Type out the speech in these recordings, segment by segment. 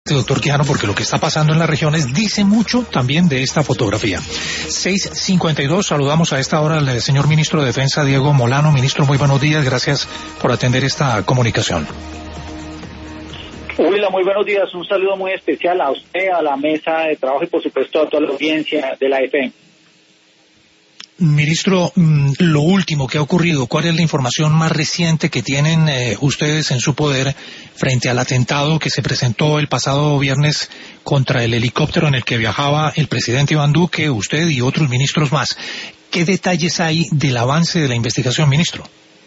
doctor Quijano, porque lo que está pasando en las regiones dice mucho también de esta fotografía. 6:52, saludamos a esta hora al señor ministro de Defensa, Diego Molano. Ministro, muy buenos días, gracias por atender esta comunicación. Willa, muy buenos días, un saludo muy especial a usted, a la mesa de trabajo y por supuesto a toda la audiencia de la FM. Ministro, lo último que ha ocurrido, ¿cuál es la información más reciente que tienen ustedes en su poder frente al atentado que se presentó el pasado viernes contra el helicóptero en el que viajaba el presidente Iván Duque, usted y otros ministros más? ¿Qué detalles hay del avance de la investigación, ministro?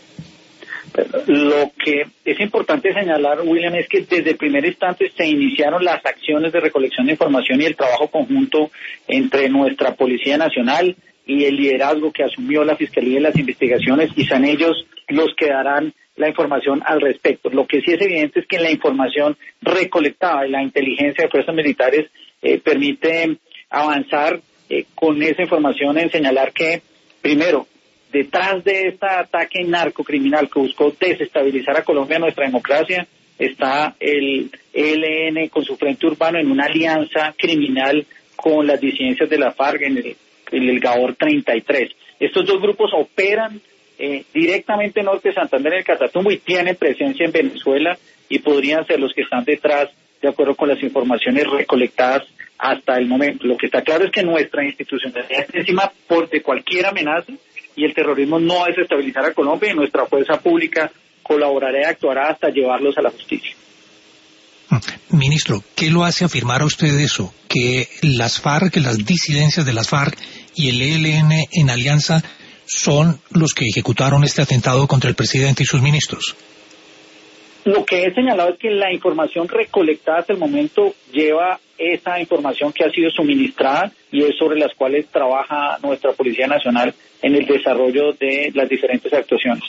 Lo que es importante señalar, William, es que desde el primer instante se iniciaron las acciones de recolección de información y el trabajo conjunto entre nuestra Policía Nacional y el liderazgo que asumió la Fiscalía de las Investigaciones, y son ellos los que darán la información al respecto. Lo que sí es evidente es que la información recolectada y la inteligencia de fuerzas militares permite avanzar con esa información en señalar que, primero, detrás de este ataque narcocriminal que buscó desestabilizar a Colombia, nuestra democracia, está el ELN con su frente urbano en una alianza criminal con las disidencias de la FARC en el Gabor 33. Estos dos grupos operan directamente en norte de Santander, en el Catatumbo, y tienen presencia en Venezuela y podrían ser los que están detrás, de acuerdo con las informaciones recolectadas hasta el momento. Lo que está claro es que nuestra institucionalidad está encima de cualquier amenaza y el terrorismo no va a desestabilizar a Colombia, y nuestra fuerza pública colaborará y actuará hasta llevarlos a la justicia. Ministro, ¿qué lo hace afirmar a usted eso? Que las FARC, las disidencias de las FARC y el ELN en alianza son los que ejecutaron este atentado contra el presidente y sus ministros. Lo que he señalado es que la información recolectada hasta el momento lleva esa información que ha sido suministrada y es sobre las cuales trabaja nuestra Policía Nacional en el desarrollo de las diferentes actuaciones.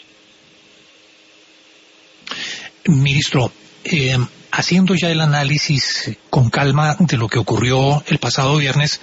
Ministro, haciendo ya el análisis con calma de lo que ocurrió el pasado viernes,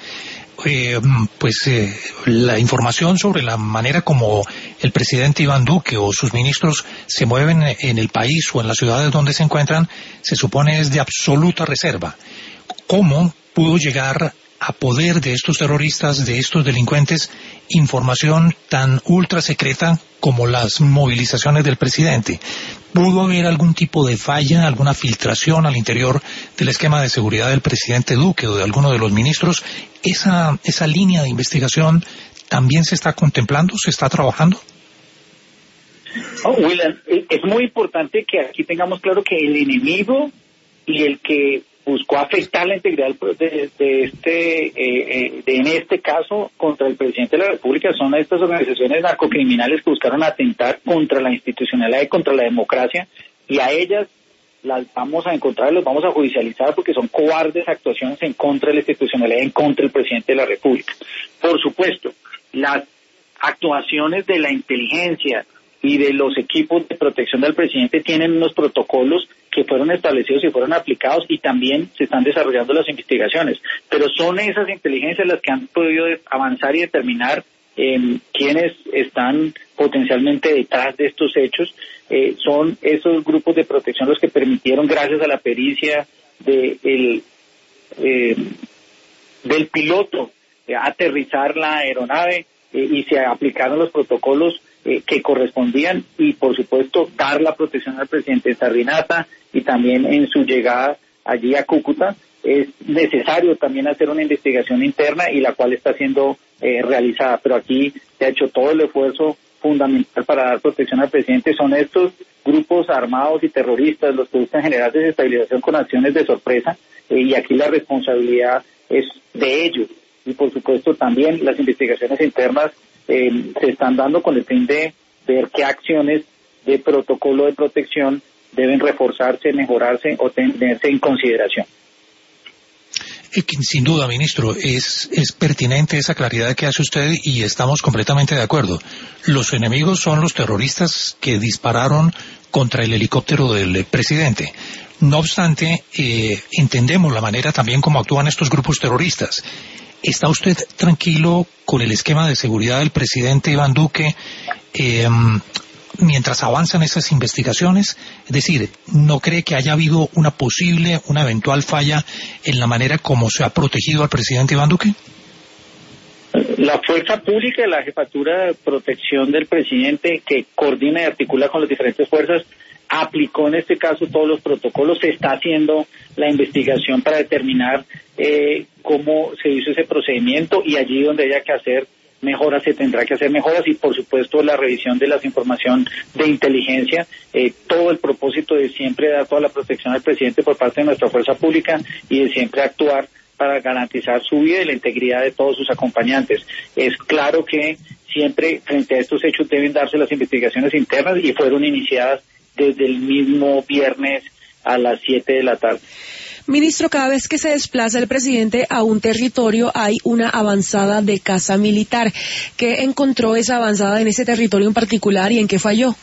la información sobre la manera como el presidente Iván Duque o sus ministros se mueven en el país o en las ciudades donde se encuentran, se supone es de absoluta reserva. ¿Cómo pudo llegar a poder de estos terroristas, de estos delincuentes, información tan ultra secreta como las movilizaciones del presidente? ¿Pudo haber algún tipo de falla, alguna filtración al interior del esquema de seguridad del presidente Duque o de alguno de los ministros? ¿Esa línea de investigación también se está contemplando, se está trabajando? William, es muy importante que aquí tengamos claro que el enemigo y el que buscó afectar la integridad en este caso contra el presidente de la República son estas organizaciones narcocriminales que buscaron atentar contra la institucionalidad y contra la democracia, y a ellas las vamos a encontrar, las vamos a judicializar porque son cobardes actuaciones en contra de la institucionalidad y en contra del presidente de la República. Por supuesto, las actuaciones de la inteligencia y de los equipos de protección del presidente tienen unos protocolos que fueron establecidos y fueron aplicados, y también se están desarrollando las investigaciones. Pero son esas inteligencias las que han podido avanzar y determinar quiénes están potencialmente detrás de estos hechos. Son esos grupos de protección los que permitieron, gracias a la pericia del piloto, aterrizar la aeronave y se aplicaron los protocolos que correspondían, y por supuesto dar la protección al presidente Sardinata y también en su llegada allí a Cúcuta. Es necesario también hacer una investigación interna y la cual está siendo realizada, pero aquí se ha hecho todo el esfuerzo fundamental para dar protección al presidente. Son estos grupos armados y terroristas los que buscan generar desestabilización con acciones de sorpresa, y aquí la responsabilidad es de ellos, y por supuesto también las investigaciones internas se están dando con el fin de ver qué acciones de protocolo de protección deben reforzarse, mejorarse o tenerse en consideración. Sin duda, ministro, es pertinente esa claridad que hace usted y estamos completamente de acuerdo. Los enemigos son los terroristas que dispararon contra el helicóptero del presidente. No obstante, entendemos la manera también como actúan estos grupos terroristas. ¿Está usted tranquilo con el esquema de seguridad del presidente Iván Duque? mientras avanzan esas investigaciones? Es decir, ¿no cree que haya habido una eventual falla en la manera como se ha protegido al presidente Iván Duque? La fuerza pública de la Jefatura de Protección del Presidente, que coordina y articula con las diferentes fuerzas, aplicó en este caso todos los protocolos. Se está haciendo la investigación para determinar cómo se hizo ese procedimiento, y allí donde haya que hacer mejoras se tendrá que hacer mejoras, y por supuesto la revisión de las información de inteligencia, todo el propósito de siempre dar toda la protección al presidente por parte de nuestra fuerza pública y de siempre actuar para garantizar su vida y la integridad de todos sus acompañantes. Es claro que siempre frente a estos hechos deben darse las investigaciones internas, y fueron iniciadas desde el mismo viernes a las 7 de la tarde. Ministro, cada vez que se desplaza el presidente a un territorio hay una avanzada de caza militar. ¿Qué encontró esa avanzada en ese territorio en particular y en qué falló?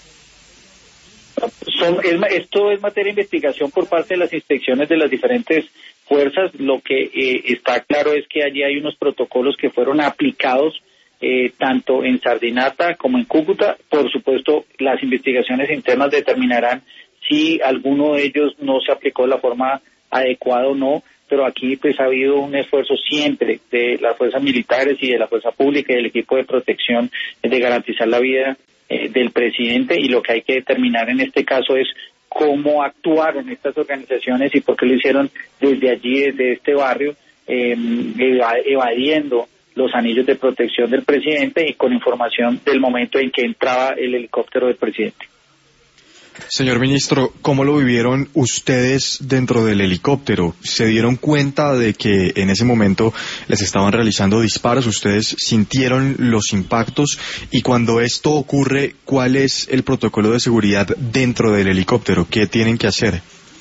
Esto es materia de investigación por parte de las inspecciones de las diferentes fuerzas. Lo que está claro es que allí hay unos protocolos que fueron aplicados tanto en Sardinata como en Cúcuta. Por supuesto, las investigaciones internas determinarán si alguno de ellos no se aplicó de la forma adecuada o no, pero aquí pues ha habido un esfuerzo siempre de las fuerzas militares y de la fuerza pública y del equipo de protección de garantizar la vida del presidente, y lo que hay que determinar en este caso es cómo actuaron estas organizaciones y por qué lo hicieron desde allí, desde este barrio, evadiendo los anillos de protección del presidente y con información del momento en que entraba el helicóptero del presidente. Señor ministro, ¿cómo lo vivieron ustedes dentro del helicóptero? ¿Se dieron cuenta de que en ese momento les estaban realizando disparos? ¿Ustedes sintieron los impactos? Y cuando esto ocurre, ¿cuál es el protocolo de seguridad dentro del helicóptero? ¿Qué tienen que hacer?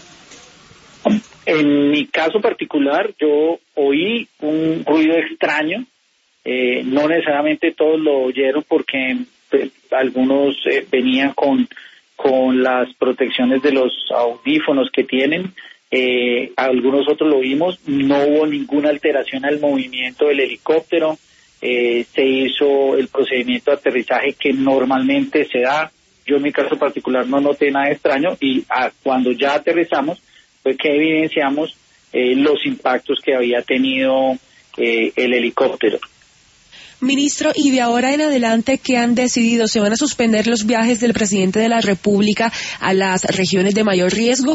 En mi caso particular, yo oí un ruido extraño. No necesariamente todos lo oyeron porque pues, algunos venían con las protecciones de los audífonos que tienen, algunos otros lo vimos. No hubo ninguna alteración al movimiento del helicóptero, se hizo el procedimiento de aterrizaje que normalmente se da. Yo en mi caso particular no noté nada extraño, y cuando ya aterrizamos fue que evidenciamos los impactos que había tenido el helicóptero. Ministro, y de ahora en adelante, ¿qué han decidido? ¿Se van a suspender los viajes del presidente de la República a las regiones de mayor riesgo?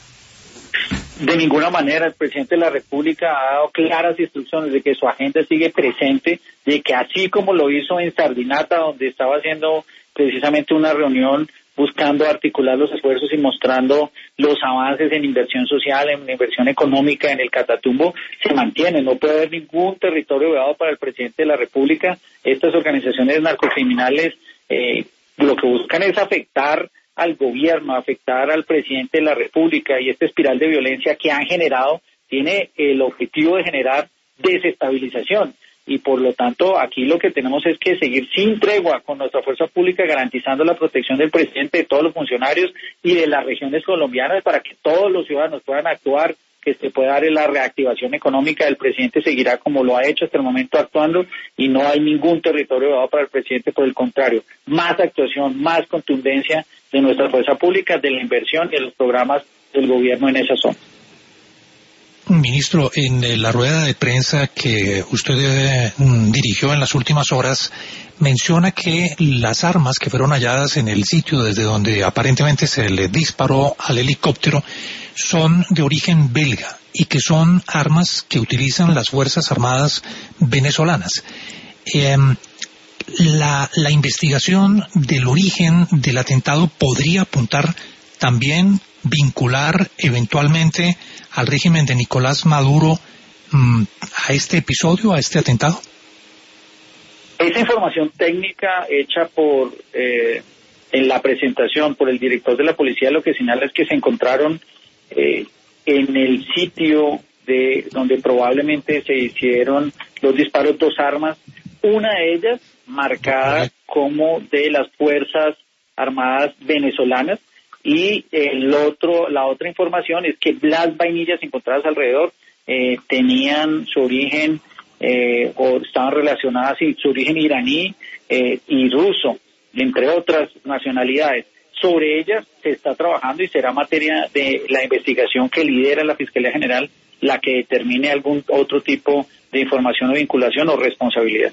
De ninguna manera. El presidente de la República ha dado claras instrucciones de que su agenda sigue presente, de que así como lo hizo en Sardinata, donde estaba haciendo precisamente una reunión buscando articular los esfuerzos y mostrando los avances en inversión social, en inversión económica, en el Catatumbo, se mantiene. No puede haber ningún territorio vedado para el presidente de la República. Estas organizaciones narcocriminales lo que buscan es afectar al gobierno, afectar al presidente de la República, y esta espiral de violencia que han generado tiene el objetivo de generar desestabilización. Y por lo tanto aquí lo que tenemos es que seguir sin tregua con nuestra fuerza pública, garantizando la protección del presidente, de todos los funcionarios y de las regiones colombianas, para que todos los ciudadanos puedan actuar, que se pueda dar la reactivación económica. El presidente seguirá como lo ha hecho hasta el momento actuando, y no hay ningún territorio dado para el presidente. Por el contrario, más actuación, más contundencia de nuestra fuerza pública, de la inversión y de los programas del gobierno en esa zona. Ministro, en la rueda de prensa que usted dirigió en las últimas horas, menciona que las armas que fueron halladas en el sitio desde donde aparentemente se le disparó al helicóptero son de origen belga y que son armas que utilizan las Fuerzas Armadas venezolanas. La investigación del origen del atentado podría apuntar también, vincular eventualmente al régimen de Nicolás Maduro a este episodio, a este atentado. Esa información técnica hecha en la presentación por el director de la policía, lo que señala es que se encontraron en el sitio donde probablemente se hicieron los disparos, dos armas, una de ellas marcada como de las Fuerzas Armadas venezolanas, y la otra información es que las vainillas encontradas alrededor tenían su origen o estaban relacionadas y su origen iraní y ruso. entre otras nacionalidades. Sobre ellas se está trabajando y será materia de la investigación que lidera la Fiscalía General la que determine algún otro tipo de información o vinculación o responsabilidad.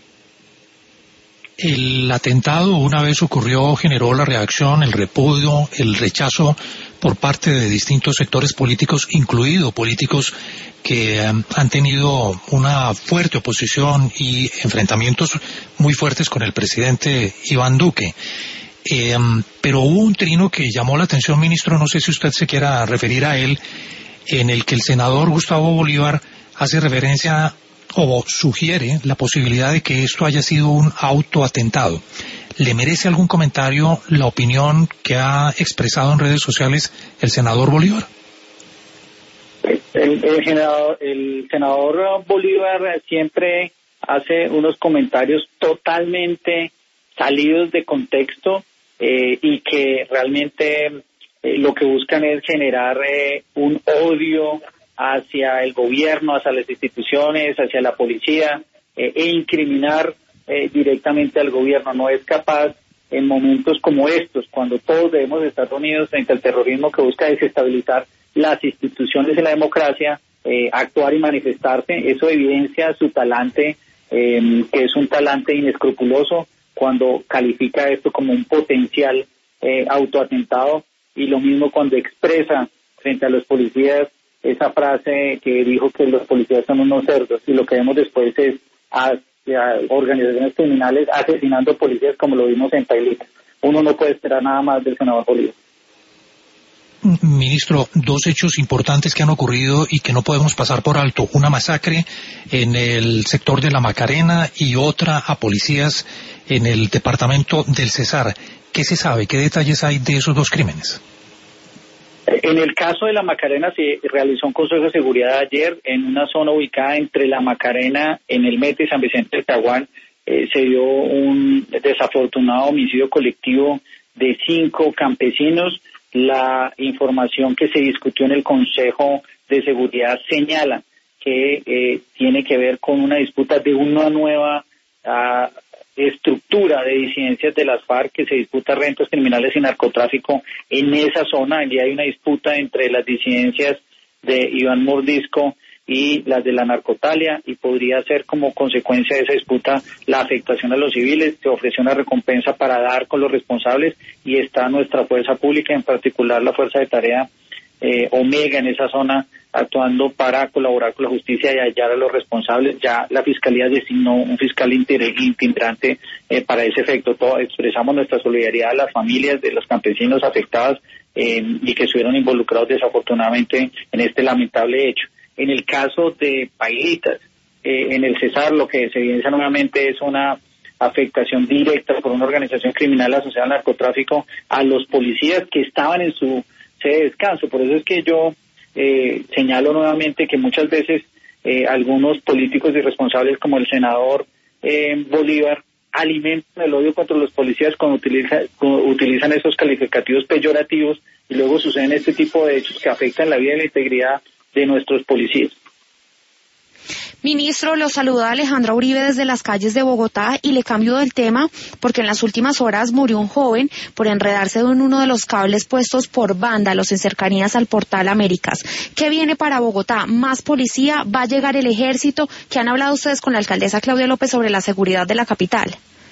El atentado, una vez ocurrió, generó la reacción, el repudio, el rechazo por parte de distintos sectores políticos, incluidos políticos que han tenido una fuerte oposición y enfrentamientos muy fuertes con el presidente Iván Duque. Pero hubo un trino que llamó la atención, ministro, no sé si usted se quiera referir a él, en el que el senador Gustavo Bolívar hace referencia o sugiere la posibilidad de que esto haya sido un autoatentado. ¿Le merece algún comentario la opinión que ha expresado en redes sociales el senador Bolívar? El senador Bolívar siempre hace unos comentarios totalmente salidos de contexto y que realmente lo que buscan es generar un odio hacia el gobierno, hacia las instituciones, hacia la policía e incriminar directamente al gobierno. No es capaz en momentos como estos, cuando todos debemos estar unidos frente al terrorismo que busca desestabilizar las instituciones de la democracia, actuar y manifestarse. Eso evidencia su talante, que es un talante inescrupuloso, cuando califica esto como un potencial autoatentado, y lo mismo cuando expresa frente a los policías esa frase que dijo que los policías son unos cerdos, y lo que vemos después es a organizaciones criminales asesinando policías, como lo vimos en Pailita. Uno no puede esperar nada más del senador Bolívar. Ministro, dos hechos importantes que han ocurrido y que no podemos pasar por alto. Una masacre en el sector de la Macarena y otra a policías en el departamento del Cesar. ¿Qué se sabe? ¿Qué detalles hay de esos dos crímenes? En el caso de la Macarena se realizó un consejo de seguridad ayer en una zona ubicada entre la Macarena, en el Meta y San Vicente del Caguán. Se dio un desafortunado homicidio colectivo de 5 campesinos. La información que se discutió en el Consejo de Seguridad señala que tiene que ver con una disputa de una nueva estructura de disidencias de las FARC, que se disputa rentas criminales y narcotráfico en esa zona. Allí hay una disputa entre las disidencias de Iván Mordisco y las de la narcotalia, y podría ser como consecuencia de esa disputa la afectación a los civiles. Se ofreció una recompensa para dar con los responsables, y está nuestra fuerza pública, en particular la fuerza de tarea Omega, en esa zona, actuando para colaborar con la justicia y hallar a los responsables. Ya la Fiscalía designó un fiscal itinerante para ese efecto. Expresamos nuestra solidaridad a las familias de los campesinos afectados y que estuvieron involucrados desafortunadamente en este lamentable hecho. En el caso de Pailitas, en el Cesar, lo que se evidencia nuevamente es una afectación directa por una organización criminal asociada al narcotráfico a los policías que estaban en su sede de descanso. Por eso es que yo señalo nuevamente que muchas veces algunos políticos irresponsables, como el senador Bolívar, alimentan el odio contra los policías cuando utilizan esos calificativos peyorativos, y luego suceden este tipo de hechos que afectan la vida y la integridad de nuestros policías. Ministro, lo saluda Alejandra Uribe desde las calles de Bogotá, y le cambio del tema porque en las últimas horas murió un joven por enredarse en uno de los cables puestos por vándalos en cercanías al Portal Américas. ¿Qué viene para Bogotá? ¿Más policía? ¿Va a llegar el ejército? ¿Qué han hablado ustedes con la alcaldesa Claudia López sobre la seguridad de la capital?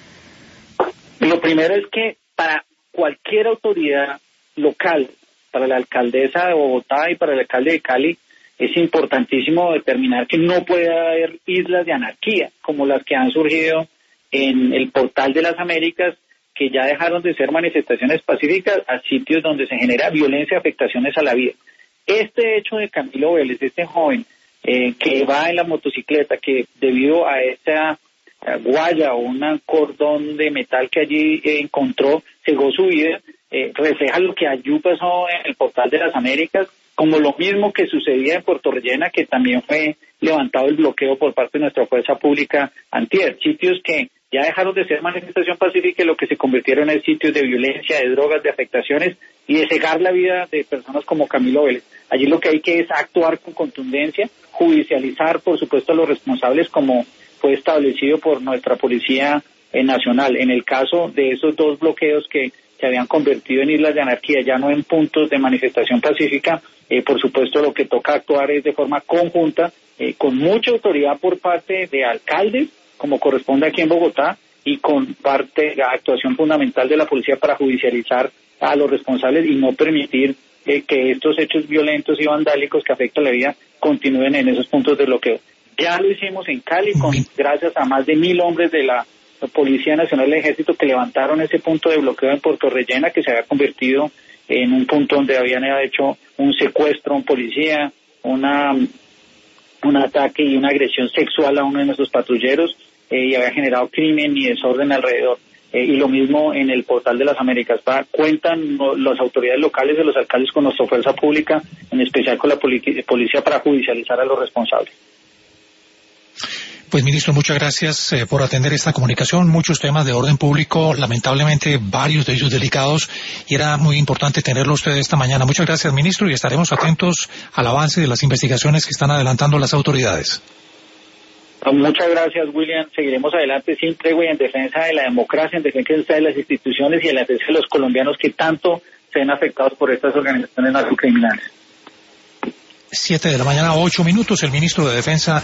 Lo primero es que para cualquier autoridad local, para la alcaldesa de Bogotá y para el alcalde de Cali, es importantísimo determinar que no puede haber islas de anarquía como las que han surgido en el Portal de las Américas, que ya dejaron de ser manifestaciones pacíficas a sitios donde se genera violencia y afectaciones a la vida. Este hecho de Camilo Vélez, este joven que va en la motocicleta, que debido a esta guaya o un cordón de metal que allí encontró, cegó su vida, refleja lo que allí pasó en el Portal de las Américas, como lo mismo que sucedía en Puerto Rellena, que también fue levantado el bloqueo por parte de nuestra fuerza pública antier. Sitios que ya dejaron de ser manifestación pacífica y lo que se convirtieron en sitios de violencia, de drogas, de afectaciones y de cegar la vida de personas como Camilo Vélez. Allí lo que hay que es actuar con contundencia, judicializar, por supuesto, a los responsables, como fue establecido por nuestra policía nacional. En el caso de esos dos bloqueos que se habían convertido en islas de anarquía, ya no en puntos de manifestación pacífica, por supuesto lo que toca actuar es de forma conjunta, con mucha autoridad por parte de alcaldes, como corresponde aquí en Bogotá, y con parte de actuación fundamental de la policía para judicializar a los responsables y no permitir que estos hechos violentos y vandálicos que afectan la vida continúen en esos puntos de bloqueo. Ya lo hicimos en Cali, gracias a más de 1.000 hombres de la Policía Nacional del Ejército que levantaron ese punto de bloqueo en Puerto Rellena, que se había convertido en un punto donde habían hecho un secuestro a un policía, un ataque y una agresión sexual a uno de nuestros patrulleros, y había generado crimen y desorden alrededor. Y lo mismo en el Portal de las Américas. Cuentan las autoridades locales de los alcaldes con nuestra fuerza pública, en especial con la policía, para judicializar a los responsables. Pues, ministro, muchas gracias por atender esta comunicación. Muchos temas de orden público, lamentablemente varios de ellos delicados, y era muy importante tenerlo usted esta mañana. Muchas gracias, ministro, y estaremos atentos al avance de las investigaciones que están adelantando las autoridades. Muchas gracias, William. Seguiremos adelante sin tregua y en defensa de la democracia, en defensa de las instituciones y en defensa de los colombianos que tanto se ven afectados por estas organizaciones narcocriminales. 7 de la mañana, 8 minutos. El ministro de Defensa